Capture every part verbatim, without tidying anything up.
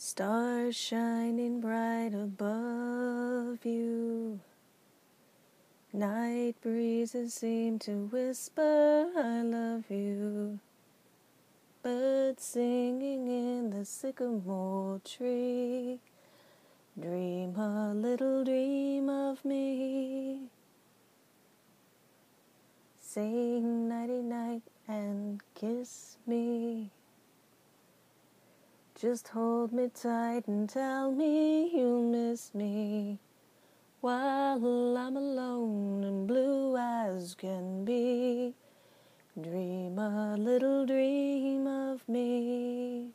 Stars shining bright above you. Night breezes seem to whisper, I love you. Birds singing in the sycamore tree. Dream a little dream of me. Sing nighty-night and kiss me. Just hold me tight and tell me you'll miss me while I'm alone and blue as can be. Dream a little dream of me.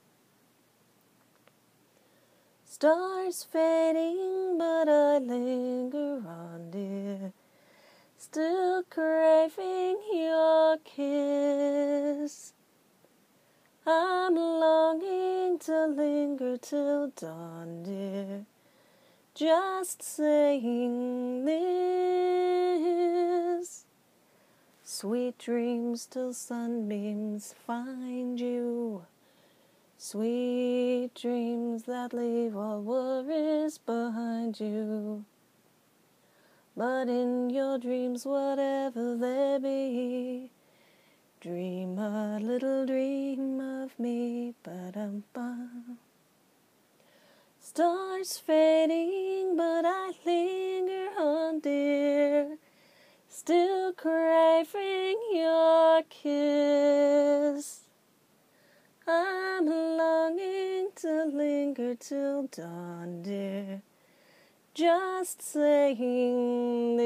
Stars fading, but I linger on, dear, still craving your kiss. I'm longing to linger till dawn, dear, just saying this. Sweet dreams till sunbeams find you. Sweet dreams that leave all worries behind you. But in your dreams, whatever there be, dream a little dream of me. Ba-dum-bum. Stars fading, but I linger on, dear, still craving your kiss. I'm longing to linger till dawn, dear, just saying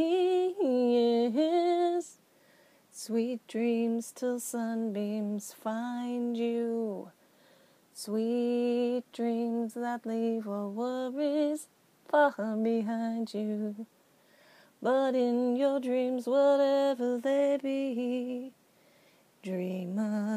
this. Sweet dreams till sunbeams find you. Sweet dreams that leave all worries far behind you. But in your dreams, whatever they be, dream of